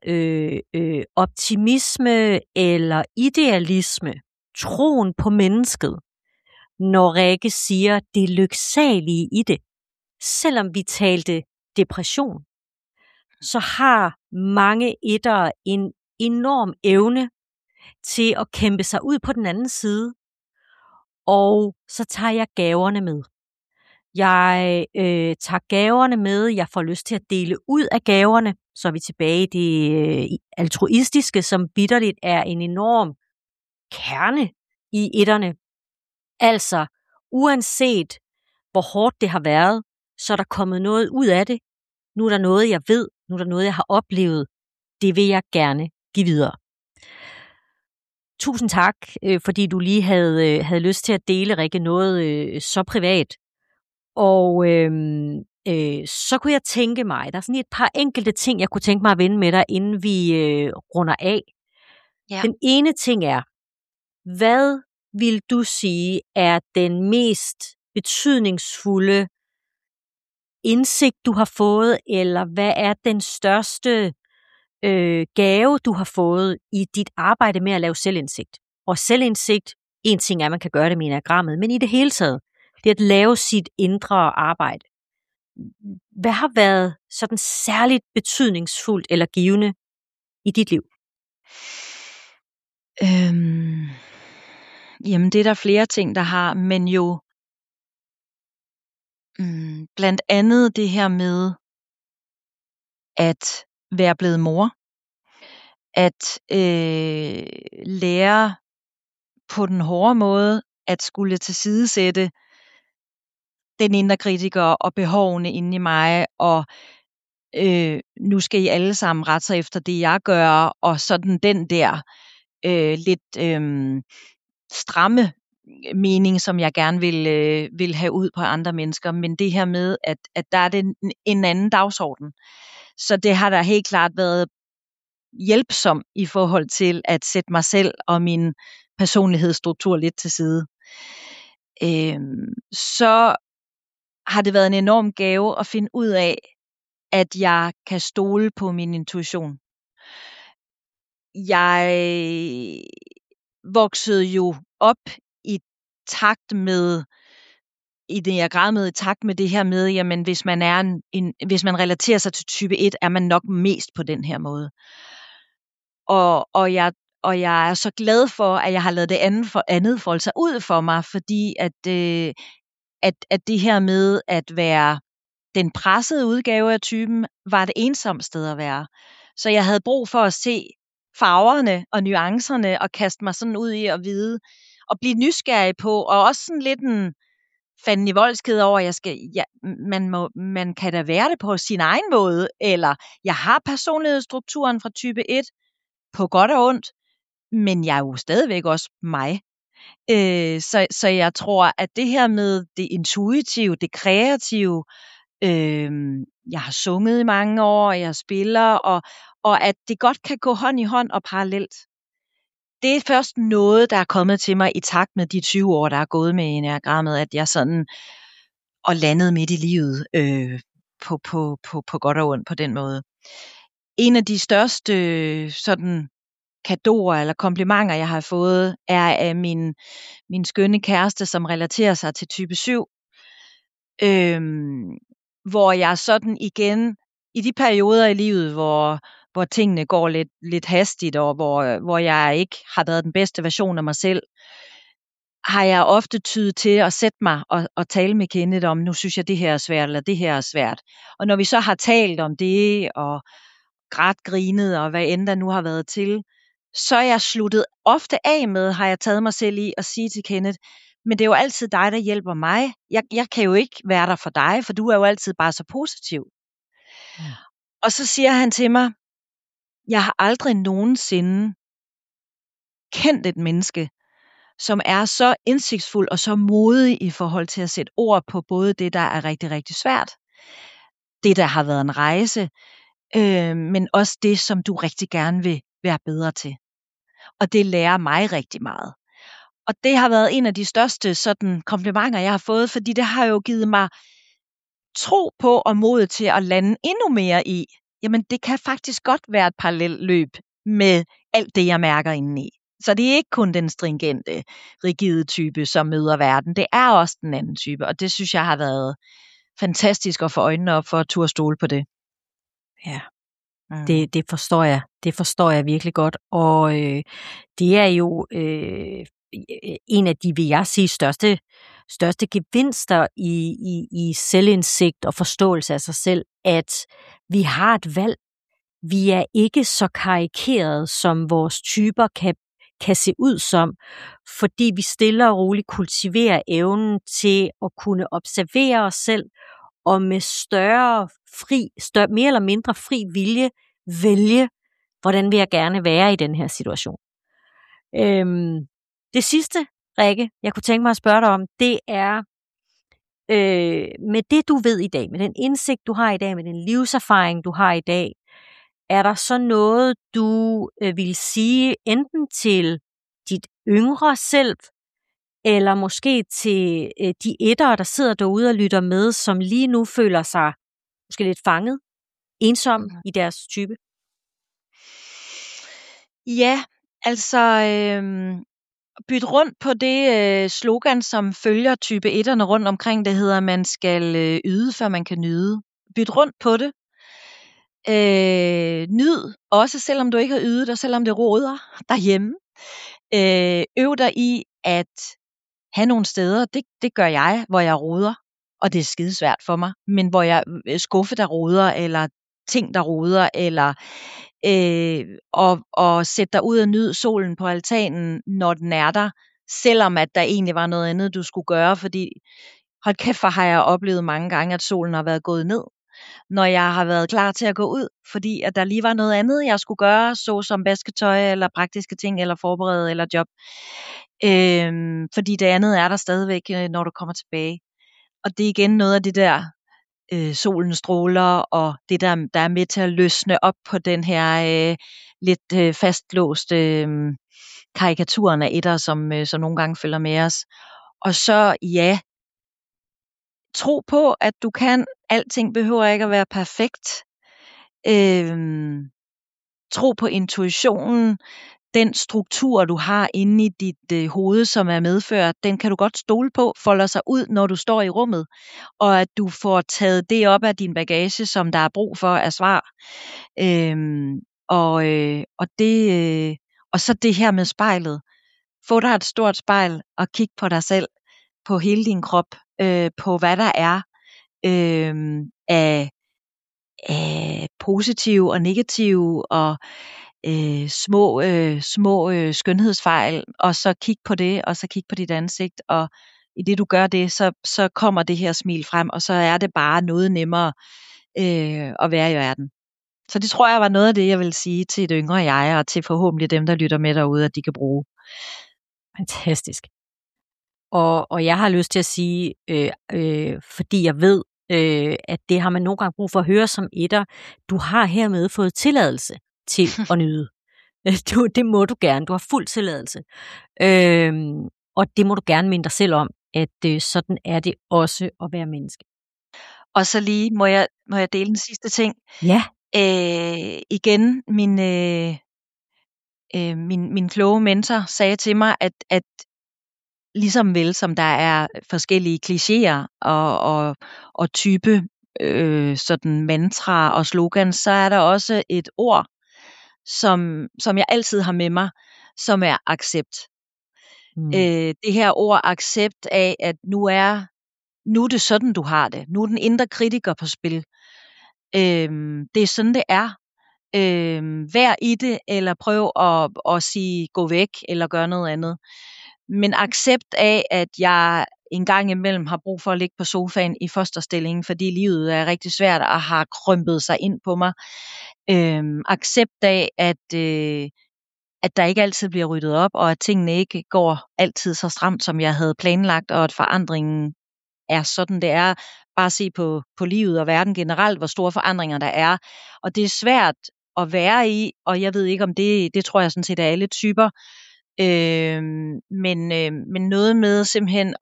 Speaker 1: optimisme eller idealisme, troen på mennesket, når Rikke siger, det er lyksalige i det. Selvom vi talte depression, så har mange ettere en enorm evne til at kæmpe sig ud på den anden side, og så tager jeg gaverne med. Jeg tager gaverne med, jeg får lyst til at dele ud af gaverne, så er vi tilbage i det altruistiske, som vitterligt er en enorm kerne i etterne. Altså, uanset hvor hårdt det har været, så er der kommet noget ud af det. Nu er der noget, jeg ved, nu er der noget, jeg har oplevet. Det vil jeg gerne give videre. Tusind tak, fordi du lige havde lyst til at dele, Rikke, noget så privat. Og så kunne jeg tænke mig, der er sådan et par enkelte ting, jeg kunne tænke mig at vende med dig, inden vi runder af. Ja. Den ene ting er, hvad vil du sige er den mest betydningsfulde indsigt, du har fået, eller hvad er den største gave, du har fået i dit arbejde med at lave selvindsigt? Og selvindsigt, en ting er, at man kan gøre det med enagrammet, men i det hele taget, det er at lave sit indre arbejde. Hvad har været sådan særligt betydningsfuldt eller givende i dit liv?
Speaker 2: Jamen, det er der flere ting, der har, men jo blandt andet det her med at være blevet mor, at lære på den hårde måde at skulle tilsidesætte den indre kritiker og behovene inde i mig, og nu skal I alle sammen rette sig efter det, jeg gør, og sådan den der lidt stramme mening, som jeg gerne vil have ud på andre mennesker, men det her med, at der er det en anden dagsorden. Så det har der helt klart været hjælpsom i forhold til at sætte mig selv og min personlighedsstruktur lidt til side. Så har det været en enorm gave at finde ud af, at jeg kan stole på min intuition. Jeg voksede jo op i takt med det her med, jamen hvis man hvis man relaterer sig til type 1, er man nok mest på den her måde. Og jeg er så glad for, at jeg har ladet det andet folde sig ud for mig, fordi at det her med at være den pressede udgave af typen, var det ensomt sted at være. Så jeg havde brug for at se farverne og nuancerne, og kaste mig sådan ud i at vide, og blive nysgerrig på, og også sådan lidt en fanden i voldsked over, man kan da være det på sin egen måde, eller jeg har personlighedsstrukturen fra type 1, på godt og ondt, men jeg er jo stadigvæk også mig. Så jeg tror, at det her med det intuitive, det kreative, jeg har sunget i mange år, jeg spiller, og at det godt kan gå hånd i hånd og parallelt. Det er først noget, der er kommet til mig i takt med de 20 år, der er gået med enagrammet, at jeg sådan og landet midt i livet på godt og ondt på den måde. En af de største sådan cadeauer eller komplimenter, jeg har fået, er af min skønne kæreste, som relaterer sig til type 7. Hvor jeg sådan igen, i de perioder i livet, hvor tingene går lidt hastigt, og hvor jeg ikke har været den bedste version af mig selv, har jeg ofte tydet til at sætte mig og tale med Kenneth om, nu synes jeg, det her er svært, eller det her er svært. Og når vi så har talt om det, og grinet, og hvad end der nu har været til, så er jeg sluttet ofte af med, har jeg taget mig selv i at sige til Kenneth, men det er jo altid dig, der hjælper mig. Jeg kan jo ikke være der for dig, for du er jo altid bare så positiv. Og så siger han til mig, jeg har aldrig nogensinde kendt et menneske, som er så indsigtsfuld og så modig i forhold til at sætte ord på både det, der er rigtig, rigtig svært, det, der har været en rejse, men også det, som du rigtig gerne vil være bedre til. Og det lærer mig rigtig meget. Og det har været en af de største sådan komplimenter, jeg har fået, fordi det har jo givet mig tro på og mod til at lande endnu mere i, jamen det kan faktisk godt være et parallelt løb med alt det, jeg mærker indeni. Så det er ikke kun den stringente, rigide type, som møder verden. Det er også den anden type, og det synes jeg har været fantastisk at få øjnene op for at turde stole på det.
Speaker 1: Ja, det forstår jeg. Det forstår jeg virkelig godt, og det er jo en af de, vil jeg sige, største gevinster i selvindsigt og forståelse af sig selv, at vi har et valg. Vi er ikke så karikeret, som vores typer kan se ud som, fordi vi stille og roligt kultiverer evnen til at kunne observere os selv, og med større, mere eller mindre fri vilje vælge, hvordan vil jeg gerne være i den her situation. Det sidste, Rikke, jeg kunne tænke mig at spørge dig om, det er, med det du ved i dag, med den indsigt du har i dag, med den livserfaring du har i dag, er der så noget, du vil sige enten til dit yngre selv, eller måske til de ettere, der sidder derude og lytter med, som lige nu føler sig måske lidt fanget, ensom i deres type?
Speaker 2: Ja, altså bytte rundt på det slogan, som følger type 1'erne rundt omkring, det hedder, man skal yde, før man kan nyde. Bytte rundt på det. Nyd, også selvom du ikke har ydet, og selvom det roder derhjemme. Øv dig i at have nogle steder, det gør jeg, hvor jeg roder, og det er skidesvært for mig, men hvor jeg skuffe, der roder, eller ting, der roder, eller og sætte dig ud og nyde solen på altanen, når den er der, selvom at der egentlig var noget andet, du skulle gøre, fordi hold kæft, for har jeg oplevet mange gange, at solen har været gået ned, når jeg har været klar til at gå ud, fordi at der lige var noget andet, jeg skulle gøre, såsom vasketøj, eller praktiske ting, eller forberede, eller job. Fordi det andet er der stadigvæk, når du kommer tilbage. Og det er igen noget af det der, solen stråler, og det der er med til at løsne op på den her lidt fastlåste karikaturen af etter, som nogle gange følger med os. Og så ja, tro på, at du kan. Alting behøver ikke at være perfekt. Tro på intuitionen. Den struktur, du har inde i dit hoved, som er medført, den kan du godt stole på, folder sig ud, når du står i rummet, og at du får taget det op af din bagage, som der er brug for af svar. Og så det her med spejlet. Få dig et stort spejl og kig på dig selv, på hele din krop, på hvad der er af positive og negative og små skønhedsfejl, og så kig på det, og så kig på dit ansigt, og i det du gør det, så kommer det her smil frem, og så er det bare noget nemmere at være i verden. Så det tror jeg var noget af det, jeg vil sige til det yngre jeg, og til forhåbentlig dem, der lytter med derude, at de kan bruge.
Speaker 1: Fantastisk. Og jeg har lyst til at sige, fordi jeg ved, at det har man nogle gange brug for at høre som etter, du har hermed fået tilladelse til at nyde. Det må du gerne, du har fuld tilladelse. Og det må du gerne minde dig selv om, at sådan er det også at være menneske.
Speaker 2: Og så lige, må jeg dele den sidste ting?
Speaker 1: Ja.
Speaker 2: Igen, min kloge mentor sagde til mig, at ligesom vel som der er forskellige klichéer og type sådan mantra og slogans, så er der også et ord, som jeg altid har med mig, som er accept. Det her ord accept af, at nu er det sådan, du har det. Nu er den indre kritiker på spil. Det er sådan, det er. Vær i det, eller prøv at sige, gå væk, eller gør noget andet. Men accept af, at jeg en gang imellem har brug for at ligge på sofaen i fosterstilling, fordi livet er rigtig svært og har krympet sig ind på mig. Accept af, at der ikke altid bliver ryddet op, og at tingene ikke går altid så stramt, som jeg havde planlagt, og at forandringen er sådan, det er. Bare se på livet og verden generelt, hvor store forandringer der er. Og det er svært at være i, og jeg ved ikke om det tror jeg sådan set er alle typer. Men noget med simpelthen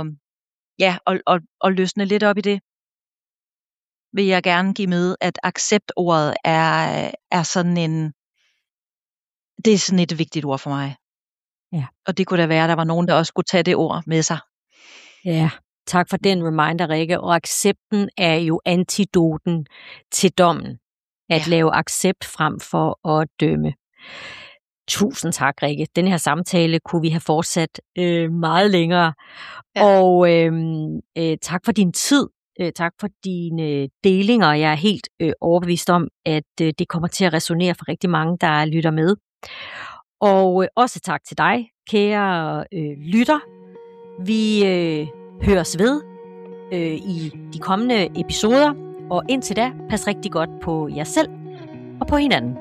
Speaker 2: at løsne lidt op i det, vil jeg gerne give med, at accept-ordet er sådan det er sådan et vigtigt ord for mig.
Speaker 1: Ja. Og
Speaker 2: det kunne da være, at der var nogen, der også skulle tage det ord med sig.
Speaker 1: Ja, tak for den reminder, Rikke. Og accepten er jo antidoten til dommen. At lave accept frem for at dømme. Tusind tak, Rikke. Den her samtale kunne vi have fortsat meget længere. Ja. Og tak for din tid. Tak for dine delinger. Jeg er helt overbevist om, at det kommer til at resonere for rigtig mange, der lytter med. Og også tak til dig, kære lytter. Vi høres ved i de kommende episoder. Og indtil da, pas rigtig godt på jer selv og på hinanden.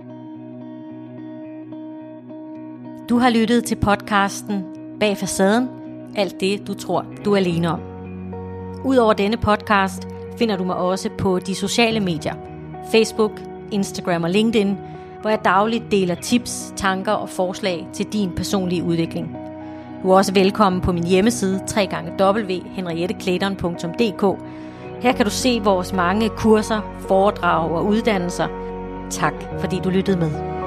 Speaker 1: Du har lyttet til podcasten Bag Facaden. Alt det, du tror, du er alene om. Udover denne podcast finder du mig også på de sociale medier. Facebook, Instagram og LinkedIn, hvor jeg dagligt deler tips, tanker og forslag til din personlige udvikling. Du er også velkommen på min hjemmeside www.henrietteklæderen.dk. Her kan du se vores mange kurser, foredrag og uddannelser. Tak fordi du lyttede med.